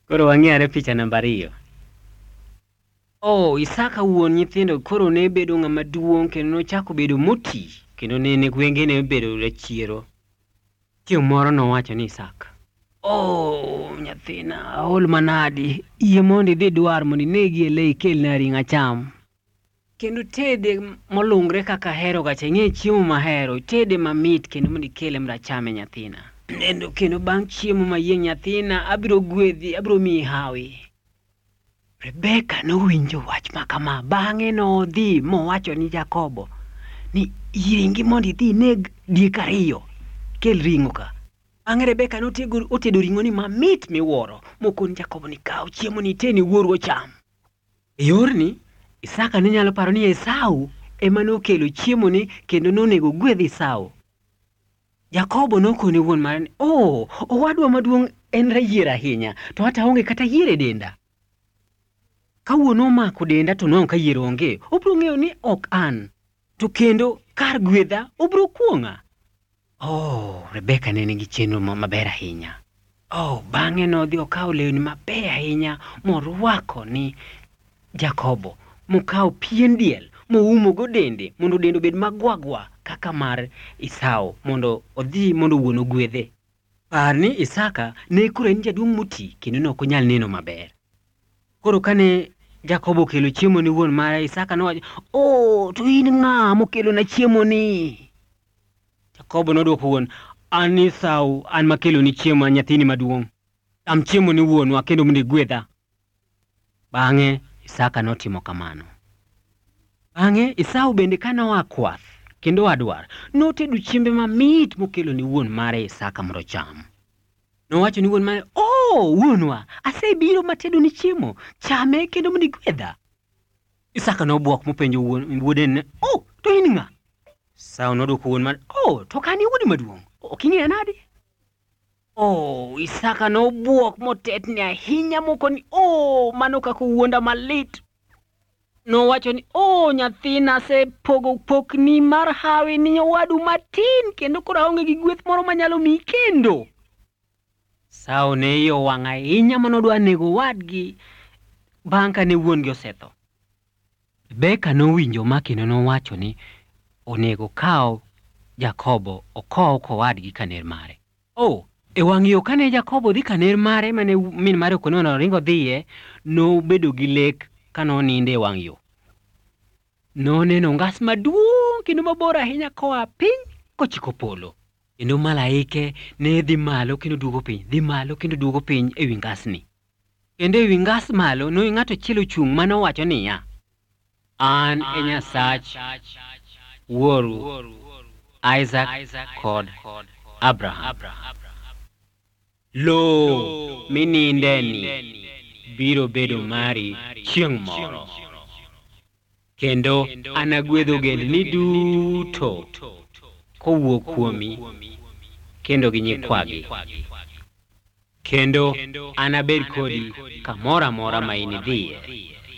Koro wang'ere picha namba 2. Isaka wuon nyithindo koro ne bedo ng'ama duong' kendo nochako bedo moti kendo ne gwenge ne bedo rachiero. Chieng' moro nowacho ni Isaka, nyathina, aol manadi, yie mondo idhi dwar mondo inegi le ikelna ring'o acham. Kendo tede molungre kaka hero gacha, ing'e chiemo mahero, tede mamit kendo mondo ikele mondo achame nyathina. Kendo bang' chiemo mayieng' nyathina, abiro gwedhi, abiro miyi hawi. Rebeka nowinjo wach makama, bang'e nodhi mowacho ni Jakobo ni iringi mondo idhi ineg diek 2, kel ring'o ka. Bang'e Rebeka otedo ring'o ni mamit miwuoro, mokon Jakobo ni kaw chiemo ni teni wuoru cham. E yorni Isaka ne nyalo paro ni Esau ema nokelo chiemo ni kendo nonego gwedhi Esau. Jakobo nokone wuon mare ni, owadwa maduong' en rayier ahinya, to hata onge kata yier e denda. Ka wuon omako denda to nwang'o ka yier onge, obiro ng'eyo ni ok an. To kendo kar gwedha obiro kuong'a. Rebeka ne nigi chenro maber ahinya. Bang'e nodhi okawo lewni maber ahinya morwako ni Jakobo, mokawo pien diel moumogo dende mondo dende obed magwagwa kaka mar Esau, mondo odhi mondo wuon ogwedhe. Par ni Isaka ne koro en jaduong' moti kendo nok onyal neno maber. Koro kane Jakobo okelo chiemo ni wuon mare, Isaka nowacho, to in ng'a mokelo na chiemo ni? Jakobo nodwoko wuon, an Esau, an makelo ni chiemo, nyathini maduong'. Am chiemo ni wuonwa kendo mondo igwedha. Bang'e Isaka notimo kamano. Bang'e Esau bende kanoa kwath kendo adwar, notedo chiembe mamit mokelo ni wuon mare Isaka mondo cham. Nowacho ni wuon mare, wuonwa, asebiro matedo ni chiemo, chame kendo mondo igwedha. Isaka nobuok mopenjo wuode ni, to in ng'a? Esau nodwoko wuon mare, to kani wuodi maduong', ok ing'eya nade? Isaka nobuok motetni ahinya mokoni, mano kaka wuonda malit. Nowacho ni, nyathina, asepogo pokni mar hawi ni owadu matin kendo koro aonge gi gweth moro manyalo miyi kendo. Esau ne iye owang' ahinya manodwa nego wadgi bang' kane wuon-gi osetho. Rebeka nowinjo ma kendo nowacho ni onego kaw Jakobo okow kowadgi kaner mare. E wang' yo kane Jakobo dhi kaner mare mane min mare okonono ringo dhiye, nobedo gi lek kanoninde e wang' yo. Noneno ngas maduong' kendo mabor ahinya koa piny kochiko polo. Kendo malaike ne dhi malo kendo duogo piny, dhi malo kendo duogo piny ewi ngasni. Kendo ewi ngas malo ng'ato achiel ochung' manowacho niya, an e Nyasach wuoru Isaac kod Abraham. Minindeni biro bedo mari chieng' moro. Kendo anagwedho ogendni duto kowuok kuomi kendo gi nyikwagi. Kendo anabed kodi kamoro amora ma inidhiye.